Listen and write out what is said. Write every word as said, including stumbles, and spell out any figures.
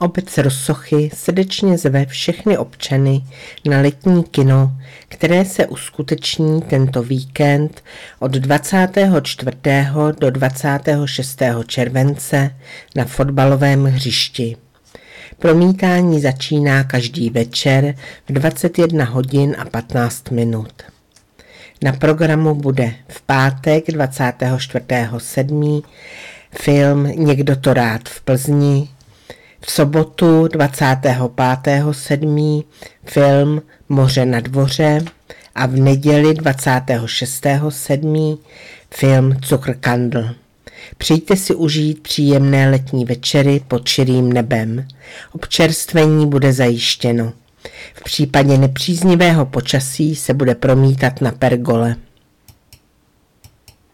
Obec Rozsochy srdečně zve všechny občany na letní kino, které se uskuteční tento víkend od dvacátého čtvrtého do dvacátého šestého července na fotbalovém hřišti. Promítání začíná každý večer v dvacet jedna hodin a patnáct minut. Na programu bude v pátek dvacátého čtvrtého sedmého film Někdo to rád v Plzni, v sobotu dvacátého pátého sedmého film Moře na dvoře a v neděli dvacátého šestého sedmého film Cukrkandl. Přijďte si užít příjemné letní večery pod širým nebem. Občerstvení bude zajištěno. V případě nepříznivého počasí se bude promítat na pergole.